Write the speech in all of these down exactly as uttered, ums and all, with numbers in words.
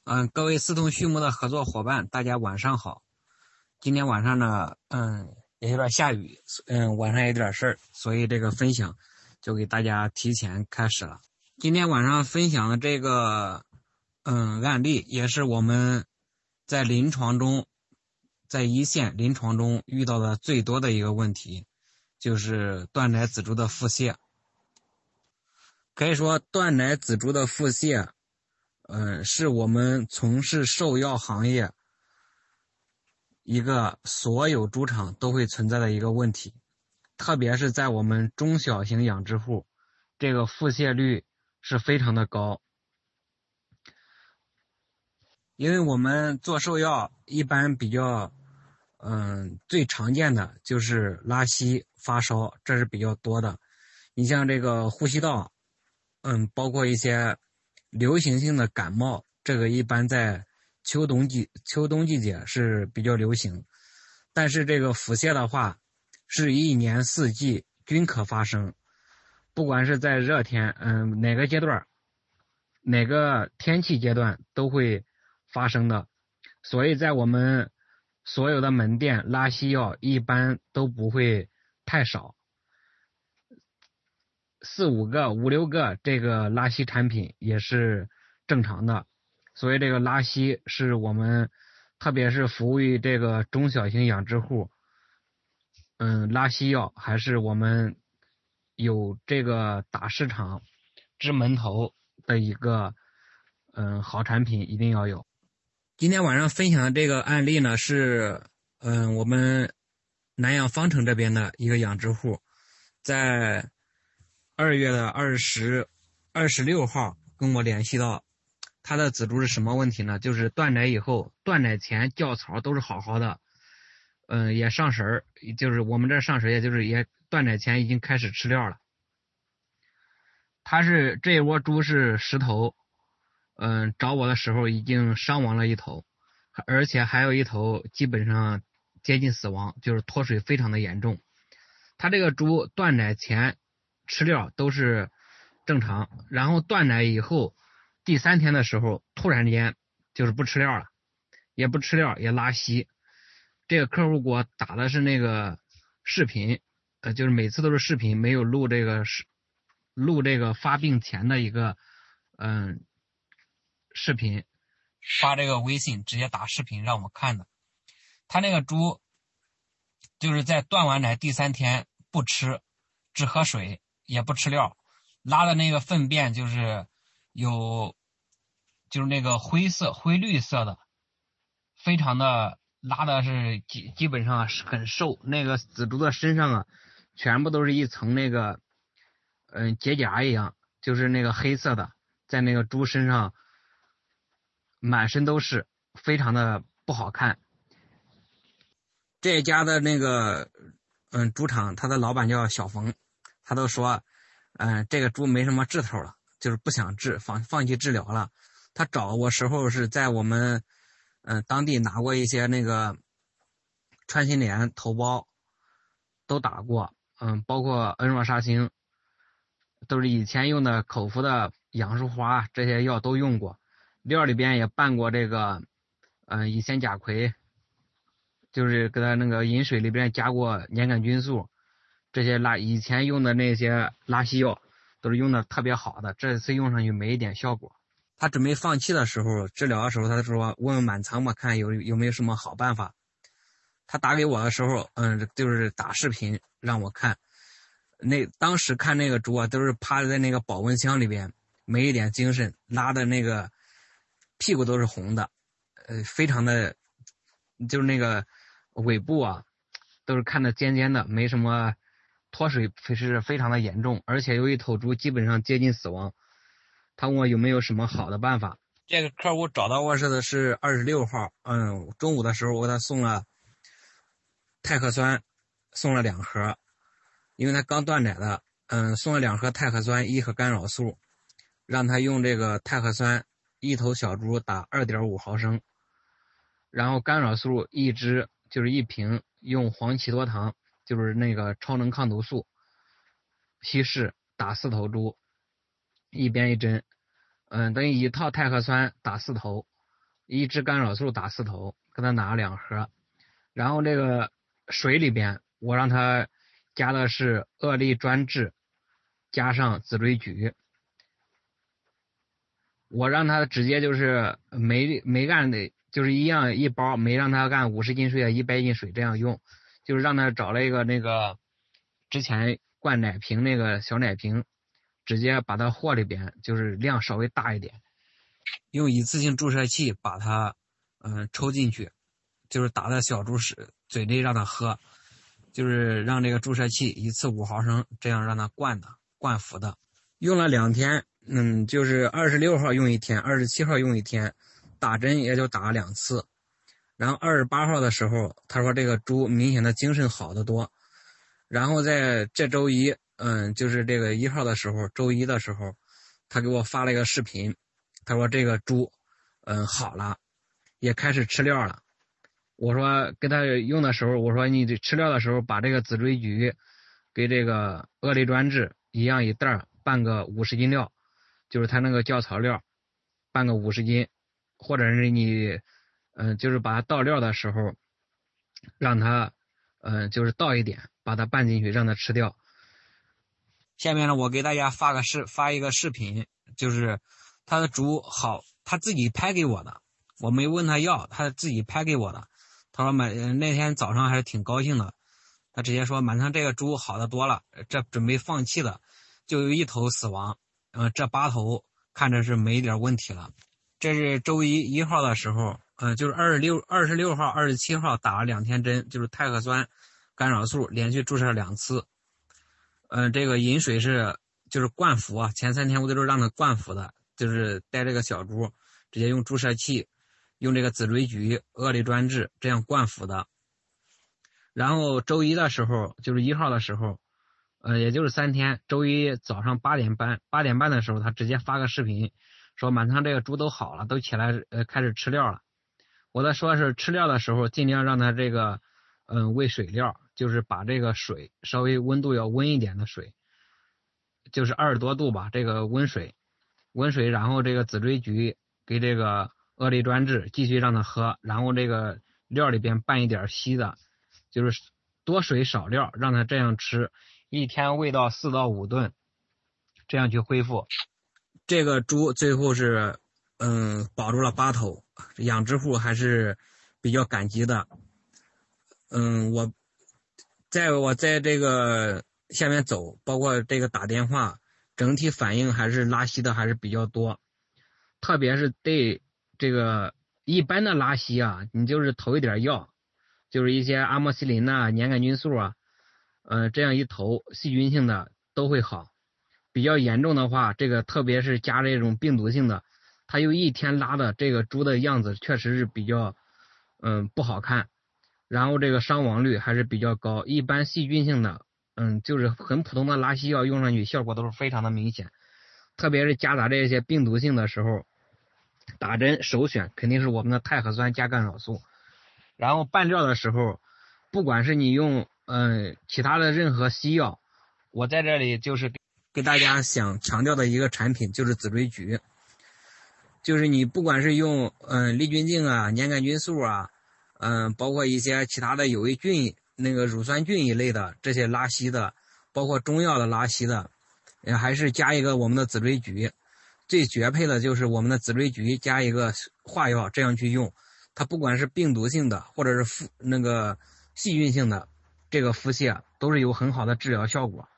嗯，各位四通畜牧的合作伙伴，大家晚上好。今天晚上呢，嗯，也有点下雨，嗯，晚上也有点事儿，所以这个分享就给大家提前开始了。今天晚上分享的这个，嗯，案例也是我们在临床中，在一线临床中遇到的最多的一个问题，就是断奶仔猪的腹泻。可以说，断奶仔猪的腹泻。嗯，是我们从事兽药行业一个所有猪场都会存在的一个问题，特别是在我们中小型养殖户，这个腹泻率是非常的高。因为我们做兽药一般比较，嗯，最常见的就是拉稀、发烧，这是比较多的。你像这个呼吸道，嗯，包括一些流行性的感冒，这个一般在秋冬季秋冬季节是比较流行。但是这个腹泻的话，是一年四季均可发生，不管是在热天，嗯，哪个阶段，哪个天气阶段都会发生的。所以在我们所有的门店，拉稀药一般都不会太少。四五个、五六个这个拉稀产品也是正常的，所以这个拉稀是我们，特别是服务于这个中小型养殖户，嗯，拉稀药还是我们有这个打市场、支门头的一个嗯好产品，一定要有。今天晚上分享的这个案例呢，是嗯我们南阳方城这边的一个养殖户，在二月的二十二十六号跟我联系到，他的仔猪是什么问题呢？就是断奶以后，断奶前叫槽都是好好的，嗯，也上食儿，就是我们这上食，也就是也断奶前已经开始吃料了。他是这一窝猪是十头，嗯，找我的时候已经伤亡了一头，而且还有一头基本上接近死亡，就是脱水非常的严重。他这个猪断奶前吃料都是正常，然后断奶以后第三天的时候突然间就是不吃料了，也不吃料也拉稀。这个客户给我打的是那个视频，呃，就是每次都是视频，没有录这个视录这个发病前的一个嗯视频，发这个微信直接打视频让我看的。他那个猪就是在断完奶第三天不吃，只喝水也不吃料，拉的那个粪便就是有就是那个灰色灰绿色的，非常的拉的是基基本上是很瘦，那个仔猪的身上啊全部都是一层那个嗯结痂一样，就是那个黑色的，在那个猪身上满身都是，非常的不好看。这家的那个嗯猪场，他的老板叫小冯，他都说嗯这个猪没什么治头了，就是不想治，放放弃治疗了。他找我时候是在我们嗯当地拿过一些那个穿心莲头孢都打过，嗯包括恩若沙星，都是以前用的口服的杨树花，这些药都用过，料里边也拌过这个嗯乙酰甲喹，就是给他那个饮水里边加过粘杆菌素，这些拉以前用的那些拉稀药都是用的特别好的，这次用上去没一点效果。他准备放弃的时候，治疗的时候，他说问问满仓吧，看有有没有什么好办法。他打给我的时候，嗯，就是打视频让我看。那当时看那个猪啊，都是趴在那个保温箱里边，没一点精神，拉的那个屁股都是红的，呃，非常的，就是那个尾部啊，都是看得尖尖的，没什么脱水，是非常的严重，而且有一头猪基本上接近死亡。他问我有没有什么好的办法。这个客户找到我是的是二十六号，嗯，中午的时候我给他送了泰克酸，送了两盒，因为他刚断奶的，嗯，送了两盒泰克酸，一盒干扰素，让他用这个泰克酸一头小猪打 二点五毫升，然后干扰素一支就是一瓶，用黄芪多糖，就是那个超能抗毒素，稀释打四头猪，一边一针，嗯，等于一套泰克酸打四头， 一支干扰素打四头，给他拿了两盒，然后这个水里边我让他加的是厄利专治加上紫锥菊，我让他直接就是没没干的，就是一样一包，没让他干五十斤水啊一百斤水这样用，就是让他找了一个那个之前灌奶瓶那个小奶瓶，直接把它和里边，就是量稍微大一点，用一次性注射器把它嗯抽进去，就是打在小猪屎嘴里让它喝，就是让这个注射器一次五毫升，这样让它灌的灌服的。用了两天，嗯，就是二十六号用一天，二十七号用一天，打针也就打了两次。然后二十八号的时候，他说这个猪明显的精神好得多。然后在这周一，嗯，就是这个一号的时候，周一的时候，他给我发了一个视频，他说这个猪，嗯，好了，也开始吃料了。我说给他用的时候，我说你这吃料的时候把这个紫锥菊给这个厄利专治一样一袋拌个五十斤料，就是他那个酵草料，拌个五十斤，或者是你，嗯、呃，就是把它倒料的时候，让它，嗯、呃，就是倒一点，把它拌进去，让它吃掉。下面呢，我给大家发个视发一个视频，就是他的猪好，他自己拍给我的，我没问他要，他自己拍给我的。他说满那天早上还是挺高兴的，他直接说满仓这个猪好的多了，这准备放弃了，就有一头死亡，呃，这八头看着是没点问题了。这是周一一号的时候，呃，就是二十六二十六号、二十七号打了两天针，就是泰克酸干扰素连续注射了两次。呃，这个饮水是就是灌服啊，前三天我都是让他灌服的，就是带这个小猪直接用注射器。用这个紫锥菊、厄利专治这样灌服的。然后周一的时候，就是一号的时候，呃，也就是三天，周一早上八点半，八点半的时候，他直接发个视频，说满仓这个猪都好了，都起来呃开始吃料了。我在说是吃料的时候，尽量让他这个嗯、呃、喂水料，就是把这个水稍微温度要温一点的水，就是二十多度吧，这个温水，温水，然后这个紫锥菊给这个厄利专治继续让它喝，然后这个料里边拌一点稀的，就是多水少料，让它这样吃，一天喂到四到五顿，这样去恢复。这个猪最后是嗯保住了八头，养殖户还是比较感激的。嗯，我在我在这个下面走，包括这个打电话，整体反应还是拉稀的还是比较多，特别是对这个一般的拉稀啊，你就是投一点药，就是一些阿莫西林呐、粘杆菌素啊，呃，这样一投，细菌性的都会好。比较严重的话，这个特别是加这种病毒性的，它有一天拉的这个猪的样子确实是比较，嗯，不好看。然后这个伤亡率还是比较高，一般细菌性的，嗯，就是很普通的拉稀药用上去效果都是非常的明显。特别是夹杂这些病毒性的时候，打针首选肯定是我们的泰核酸加干扰素。然后拌料的时候，不管是你用嗯、呃、其他的任何西药，我在这里就是给给大家想强调的一个产品就是紫锥菊，就是你不管是用嗯、呃、利菌净啊、粘杆菌素啊，嗯、呃，包括一些其他的有益菌、那个乳酸菌一类的这些拉稀的，包括中药的拉稀的，呃，还是加一个我们的紫锥菊。最绝配的就是我们的紫锥菊加一个化药，这样去用，它不管是病毒性的或者是腹那个细菌性的，这个腹泻都是有很好的治疗效果。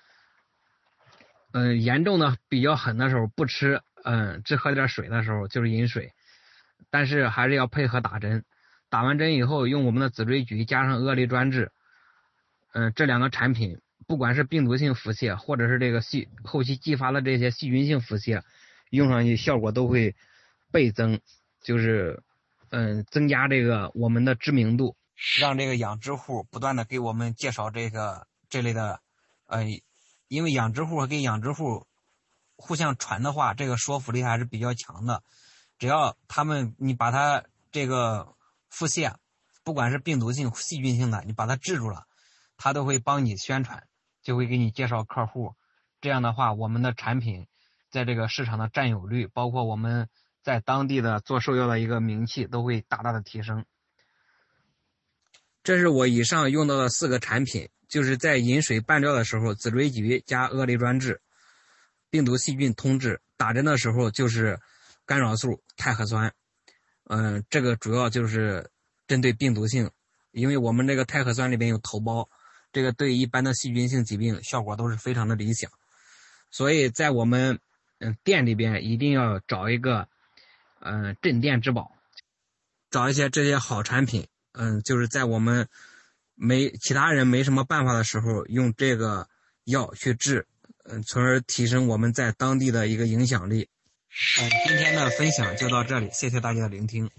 嗯、呃，严重的比较狠的时候不吃，嗯，只喝点水的时候就是饮水，但是还是要配合打针。打完针以后，用我们的紫锥菊加上厄利专治，嗯、呃，这两个产品，不管是病毒性腹泻，或者是这个细后期继发的这些细菌性腹泻，用上去效果都会倍增，就是嗯、呃、增加这个我们的知名度，让这个养殖户不断的给我们介绍这个这类的，呃，因为养殖户跟养殖户互相传的话，这个说服力还是比较强的。只要他们你把它这个腹泻，不管是病毒性、细菌性的，你把它治住了，他都会帮你宣传，就会给你介绍客户。这样的话，我们的产品在这个市场的占有率，包括我们在当地的做兽药的一个名气都会大大的提升。这是我以上用到的四个产品，就是在饮水拌料的时候，紫锥菊加阿利专治，病毒细菌通治；打针的时候就是干扰素、钛核酸。嗯、呃，这个主要就是针对病毒性，因为我们这个钛核酸里边有头孢，这个对一般的细菌性疾病效果都是非常的理想。所以在我们嗯、呃、店里边一定要找一个嗯、呃、镇店之宝，找一些这些好产品。嗯，就是在我们没其他人没什么办法的时候，用这个药去治，嗯，从而提升我们在当地的一个影响力。嗯，今天的分享就到这里，谢谢大家的聆听。